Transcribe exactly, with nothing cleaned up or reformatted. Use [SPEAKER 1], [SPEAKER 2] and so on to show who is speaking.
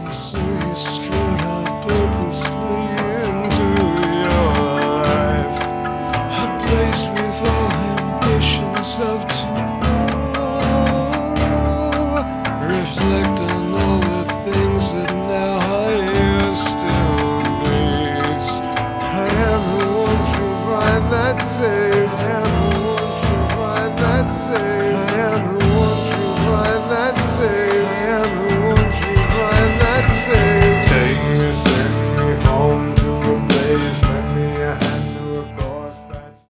[SPEAKER 1] So you strode out purposely into your life, a place with all ambitions of tomorrow. Reflect on all the things that now are yesterday's. I am the one true vine that saves. I am the one true vine that saves. I am the one true vine that saves. I am the one true vine that saves. Take me, say